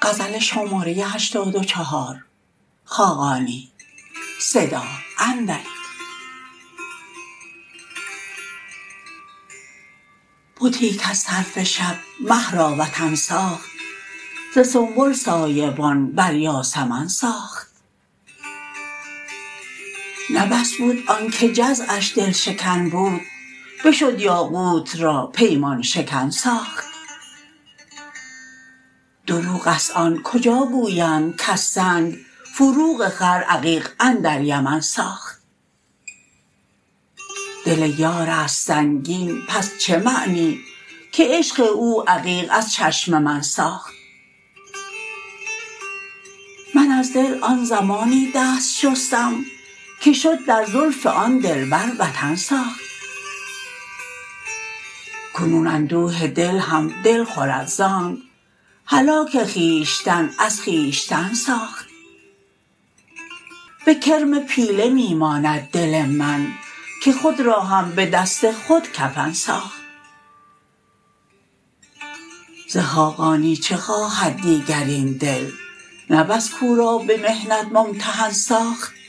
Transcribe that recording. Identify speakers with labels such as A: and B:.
A: بتی کز طرف شب مه را وطن ساخت ز سنبل سایه بان بر یاسمن ساخت نه بس بود آنکه جزعش دل شکن بود بشد یاقوت را پیمان شکن ساخت دروغ است آن کجا گویند کز سنگ فروغ خور عقیق اندر یمن ساخت دل یار است سنگین پس چه معنی که عشق او عقیق از چشم من ساخت من از دل آن زمانی دست شستم که شد در زلف آن دلبر وطن ساخت کنون اندوه دل هم دل خورد زانک هلاک خویشتن از خویشتن ساخت به کرم پیله می ماند دل من که خود را هم به دست خود کفن ساخت ز خاقانی چه خواهد دیگر این دل نه بس کو را به محنت ممتحن ساخت